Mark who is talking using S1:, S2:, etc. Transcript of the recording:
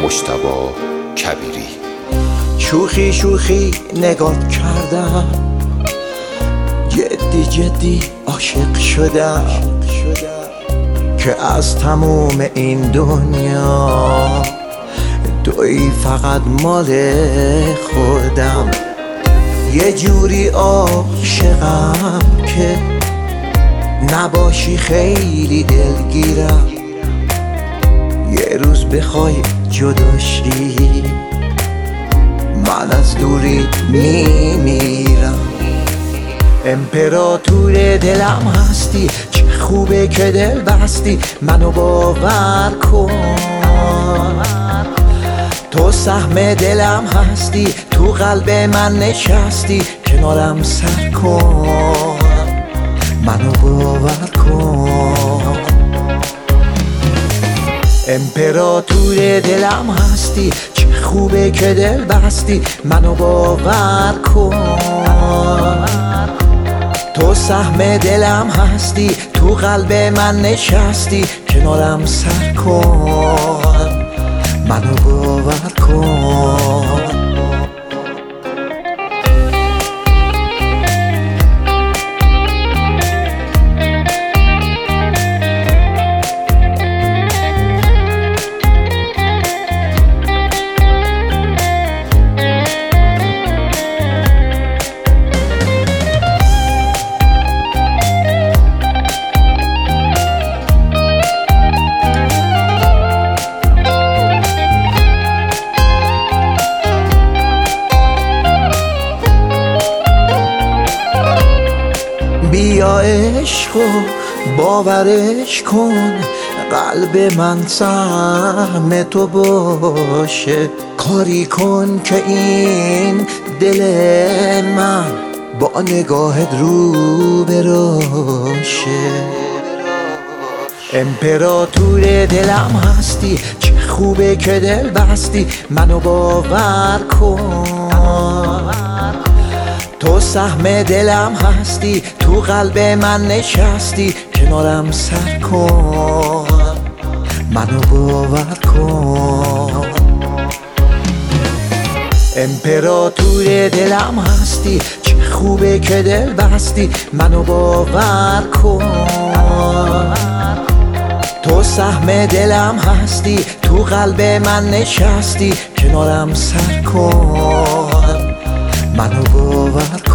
S1: مجتبی کبیری.
S2: شوخی شوخی نگات کردم، جدی جدی عاشق شدم که از تموم این دنیا تویی فقط مال خودم. یه جوری عاشقم که نباشی خیلی دلگیرم، یه روز بخوای جداشی من از دوری میمیرم. امپراتور دلم هستی، چه خوبه که دل بستی، منو باور کن. تو سهم دلم هستی، تو قلب من نشستی، کنارم سر کن، منو باور کن. امپراتور دلم هستی، چه خوبه که دل بستی، منو باور کن. تو سهم دلم هستی، تو قلب من نشستی، کنارم سر کن، منو باور کن. بیا عشقو باورش کن، قلب من سهم تو باشه. کاری کن که این دل من با نگاهت رو براشه. امپراتور دلم هستی، چه خوبه که دل بستی، منو باور کن. تو سهم دلم هستی، تو قلب من نشستی، کنارم سر کن، منو باور کن. امپراتور دلم هستی، چه خوبه که دل بستی، منو باور کن. تو سهم دلم هستی، تو قلب من نشستی، کنارم سر کن، منو باور کن.